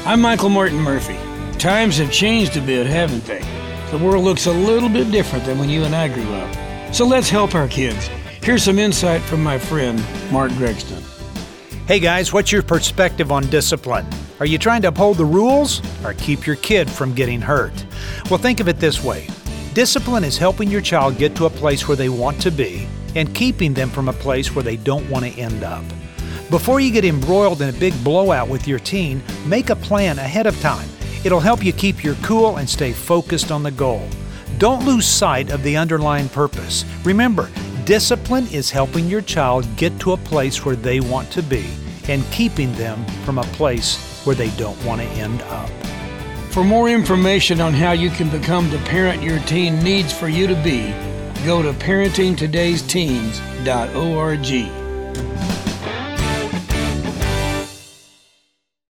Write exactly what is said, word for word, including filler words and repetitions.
I'm Michael Martin Murphy. Times have changed a bit, haven't they? The world looks a little bit different than when you and I grew up. So let's help our kids. Here's some insight from my friend, Mark Gregston. Hey guys, what's your perspective on discipline? Are you trying to uphold the rules or keep your kid from getting hurt? Well, think of it this way. Discipline is helping your child get to a place where they want to be and keeping them from a place where they don't want to end up. Before you get embroiled in a big blowout with your teen, make a plan ahead of time. It'll help you keep your cool and stay focused on the goal. Don't lose sight of the underlying purpose. Remember, discipline is helping your child get to a place where they want to be and keeping them from a place where they don't want to end up. For more information on how you can become the parent your teen needs for you to be, go to parenting todays teens dot org.